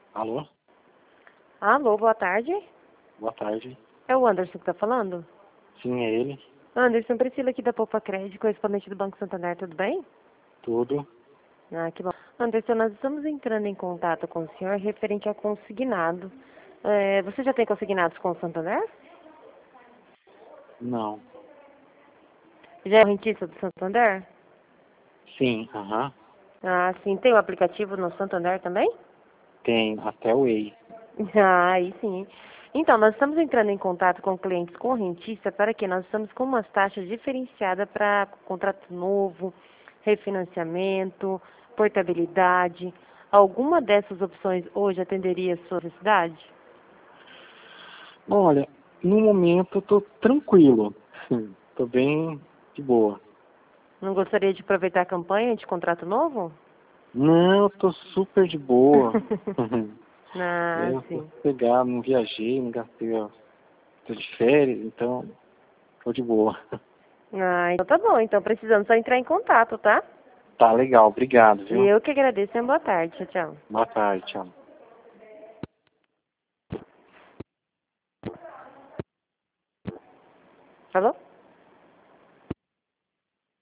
Alô? Alô, boa tarde. Boa tarde. É o Anderson que tá falando? Sim, é ele. Anderson, Priscila aqui da Poupa Crédito, correspondente do Banco Santander, tudo bem? Tudo? Ah, que bom. Anderson, nós estamos entrando em contato com o senhor referente a consignado. Você já tem consignados com o Santander? Não. Já é correntista do Santander? Sim, aham. Ah, sim. Tem o aplicativo no Santander também? Tem até o EI. Ah, aí sim. Então, nós estamos entrando em contato com clientes correntistas para que nós estamos com umas taxas diferenciadas para contrato novo, refinanciamento, portabilidade. Alguma dessas opções hoje atenderia a sua necessidade? Olha, no momento eu tô tranquilo. Sim, tô bem de boa. Não gostaria de aproveitar a campanha de contrato novo? Não, eu tô super de boa. Ah, Eu tô sim. sossegado, não viajei, não gastei, ó. Tô de férias, então tô de boa. Ah, então tá bom. Então precisamos só entrar em contato, tá? Tá legal, obrigado, E viu? eu que agradeço. Boa tarde. Tchau, tchau. Boa tarde, tchau. Alô?